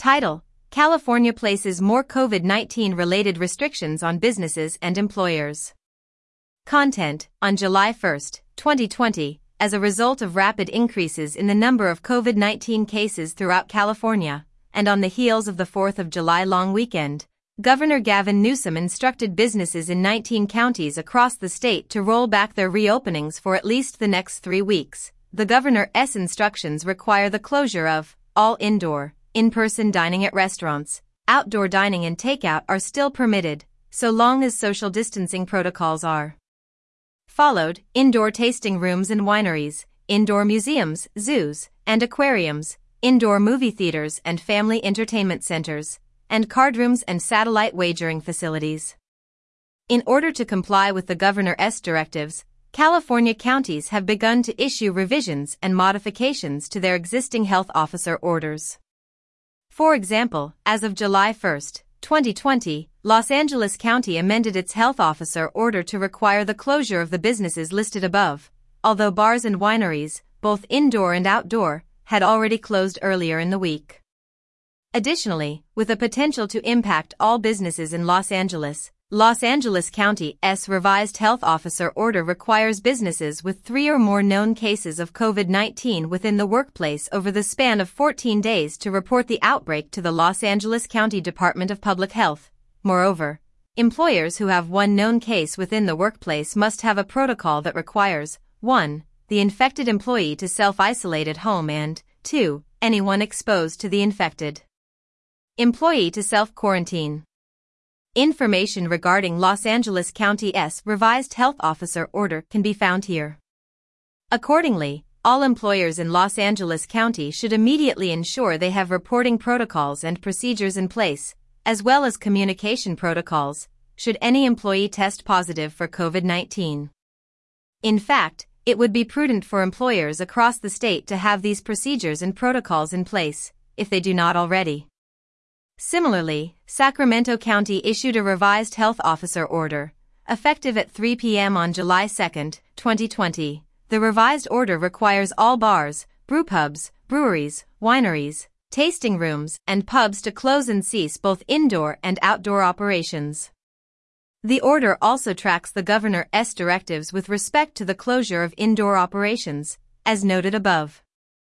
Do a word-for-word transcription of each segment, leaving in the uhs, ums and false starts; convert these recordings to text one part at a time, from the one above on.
Title: California places more COVID nineteen related restrictions on businesses and employers. Content: On July first, twenty twenty, as a result of rapid increases in the number of COVID nineteen cases throughout California, and on the heels of the fourth of July long weekend, Governor Gavin Newsom instructed businesses in nineteen counties across the state to roll back their reopenings for at least the next three weeks. The governor's instructions require the closure of all indoor, in-person dining at restaurants. Outdoor dining and takeout are still permitted, so long as social distancing protocols are followed. Indoor tasting rooms and wineries, indoor museums, zoos, and aquariums, indoor movie theaters and family entertainment centers, and card rooms and satellite wagering facilities. In order to comply with the governor's directives, California counties have begun to issue revisions and modifications to their existing health officer orders. For example, as of July first, twenty twenty, Los Angeles County amended its health officer order to require the closure of the businesses listed above, although bars and wineries, both indoor and outdoor, had already closed earlier in the week. Additionally, with a potential to impact all businesses in Los Angeles, Los Angeles County's revised health officer order requires businesses with three or more known cases of COVID nineteen within the workplace over the span of fourteen days to report the outbreak to the Los Angeles County Department of Public Health. Moreover, employers who have one known case within the workplace must have a protocol that requires one the infected employee to self-isolate at home and two anyone exposed to the infected employee to self-quarantine. Information regarding Los Angeles County's revised health officer order can be found here. Accordingly, all employers in Los Angeles County should immediately ensure they have reporting protocols and procedures in place, as well as communication protocols, should any employee test positive for COVID nineteen. In fact, it would be prudent for employers across the state to have these procedures and protocols in place, if they do not already. Similarly, Sacramento County issued a revised health officer order, effective at three p m on July second, twenty twenty. The revised order requires all bars, brewpubs, breweries, wineries, tasting rooms, and pubs to close and cease both indoor and outdoor operations. The order also tracks the governor's directives with respect to the closure of indoor operations, as noted above.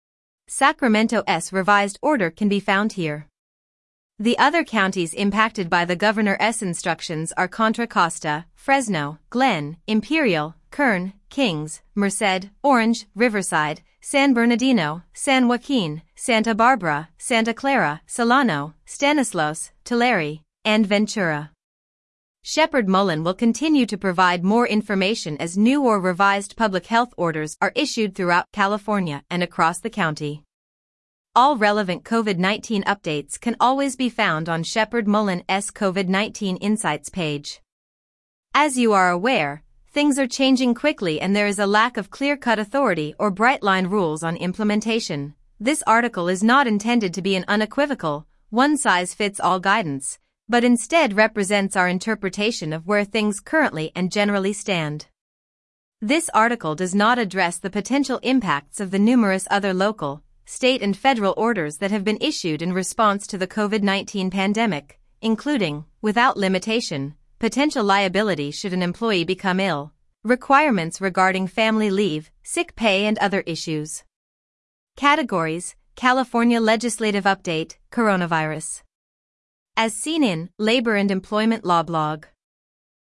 Sacramento's revised order can be found here. The other counties impacted by the governor's instructions are Contra Costa, Fresno, Glen, Imperial, Kern, Kings, Merced, Orange, Riverside, San Bernardino, San Joaquin, Santa Barbara, Santa Clara, Solano, Stanislaus, Tulare, and Ventura. Shepard Mullen will continue to provide more information as new or revised public health orders are issued throughout California and across the county. All relevant COVID nineteen updates can always be found on Shepard Mullen's COVID nineteen Insights page. As you are aware, things are changing quickly and there is a lack of clear-cut authority or bright-line rules on implementation. This article is not intended to be an unequivocal, one-size-fits-all guidance, but instead represents our interpretation of where things currently and generally stand. This article does not address the potential impacts of the numerous other local, state and federal orders that have been issued in response to the COVID nineteen pandemic, including, without limitation, potential liability should an employee become ill, requirements regarding family leave, sick pay and other issues. Categories: California Legislative Update, Coronavirus. As seen in Labor and Employment Law blog.